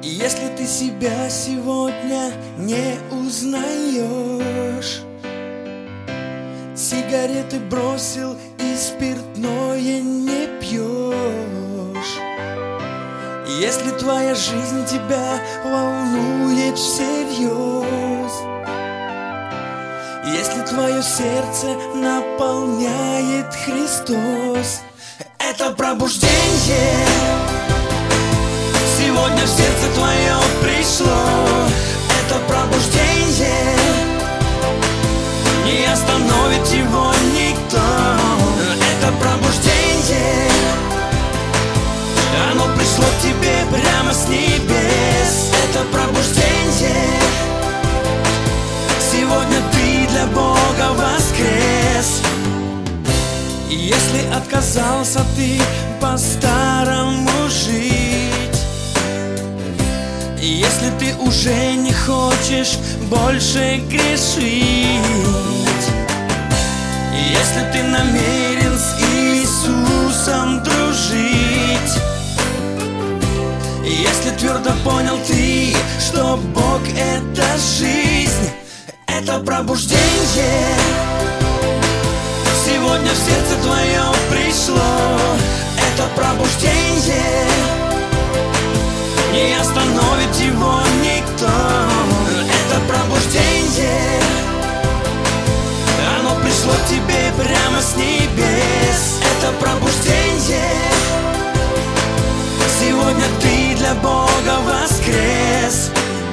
Если ты себя сегодня не узнаешь, сигареты бросил и спиртное не пьешь, если твоя жизнь тебя волнует всерьез, если твое сердце наполняет Христос, это пробуждение сегодня в сердце твое пришло. Это пробуждение, не остановит его никто. Это пробуждение, оно пришло к тебе прямо с небес. Это пробуждение, сегодня ты для Бога воскрес. И если отказался ты по-старому жить, если ты уже не хочешь больше грешить, если ты намерен с Иисусом дружить, если твердо понял ты, что Бог — это жизнь, это пробуждение сегодня в сердце твое пришло. Это пробуждение, не остановит его никто. Это пробуждение, оно пришло к тебе прямо с небес. Это пробуждение, сегодня ты для Бога воскрес.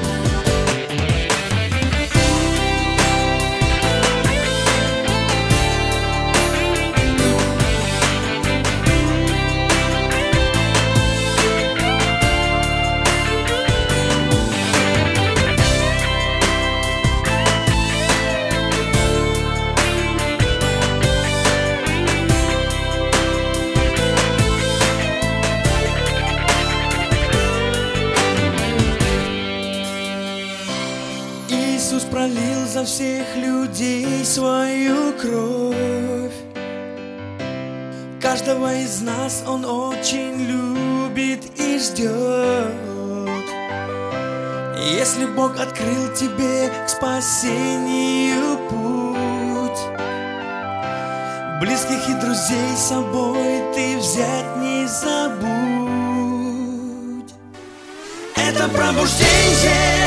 Иисус пролил за всех людей свою кровь. Каждого из нас Он очень любит и ждет. Если Бог открыл тебе к спасению путь, близких и друзей с собой ты взять не забудь. Это пробуждение